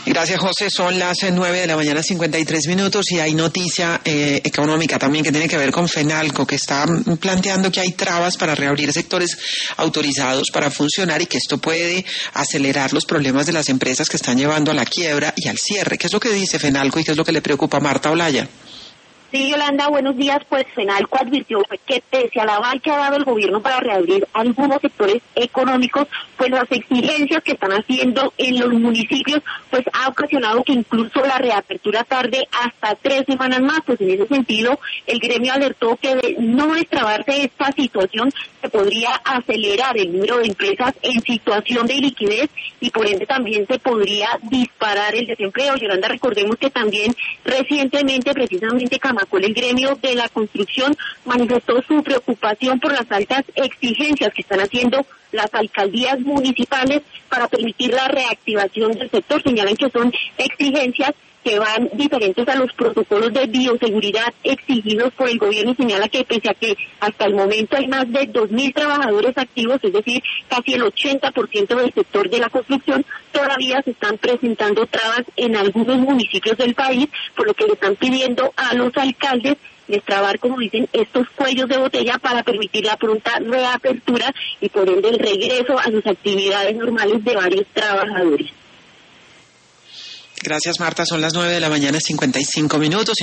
Gracias, José. Son las 9:53 a.m. y hay noticia económica también que tiene que ver con Fenalco, que está planteando que hay trabas para reabrir sectores autorizados para funcionar y que esto puede acelerar los problemas de las empresas que están llevando a la quiebra y al cierre. ¿Qué es lo que dice Fenalco y qué es lo que le preocupa a Marta Olaya? Sí, Yolanda, buenos días. Pues Fenalco advirtió que pese al aval que ha dado el gobierno para reabrir algunos sectores económicos, pues las exigencias que están haciendo en los municipios, pues ha ocasionado que incluso la reapertura tarde hasta 3 semanas más. Pues en ese sentido, el gremio alertó que de no destrabarse esta situación, se podría acelerar el número de empresas en situación de liquidez y por ende también se podría disparar el desempleo. Yolanda, recordemos que también recientemente, precisamente el gremio de la construcción manifestó su preocupación por las altas exigencias que están haciendo las alcaldías municipales para permitir la reactivación del sector. Señalan que son exigencias que van diferentes a los protocolos de bioseguridad exigidos por el gobierno. Señala que pese a que hasta el momento hay más de 2.000 trabajadores activos, es decir, casi el 80% del sector de la construcción, todavía se están presentando trabas en algunos municipios del país, por lo que le están pidiendo a los alcaldes destrabar, como dicen, estos cuellos de botella para permitir la pronta reapertura y por ende el regreso a sus actividades normales de varios trabajadores. Gracias, Marta. Son las 9:55 a.m.